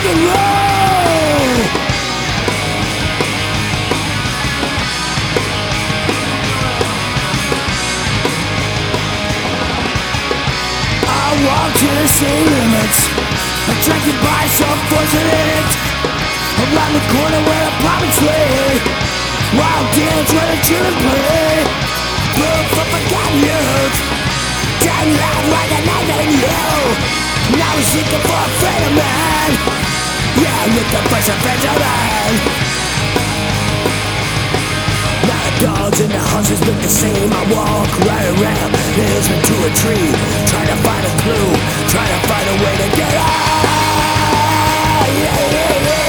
and roll. I walk to the city limits, attracted by some fortunate. Around the corner where a promise lay, wild dance where the children play. Bird from forgotten youth, turn loud like a knife in you. Now we're seeking for a friend of man. Yeah, looking for some friends of mine. Now the dogs and the houses look the same. I walk right around the hills into a tree, trying to find a clue, trying to find a way to get out. Yeah, yeah, yeah.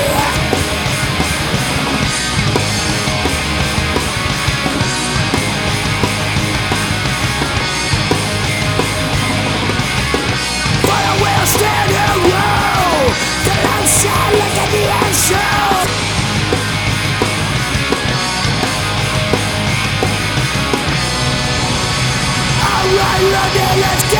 Stand and roll, the light shine like a neon show. Alright, London, let's go.